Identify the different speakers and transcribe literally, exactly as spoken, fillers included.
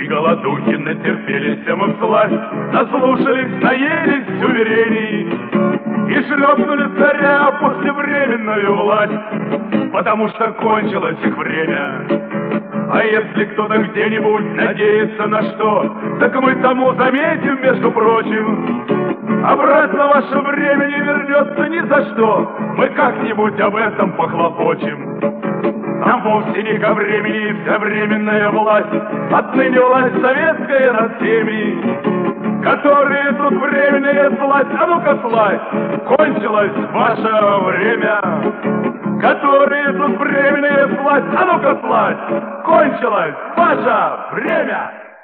Speaker 1: и голодухи натерпелись мы в власть, наслушались, наелись уверений и шлепнули царя послевременную власть, потому что кончилось их время. А если кто-то где-нибудь надеется на что, так мы тому заметим, между прочим, обратно ваше время не вернется ни за что, мы как-нибудь об этом похлопочем. Нам вовсе не ко времени вся временная власть, отныне власть советская над всеми, которые тут временная власть. А ну-ка, слазь, кончилось ваше время. Которые тут временная власть. А ну-ка, слазь, кончилось ваше время.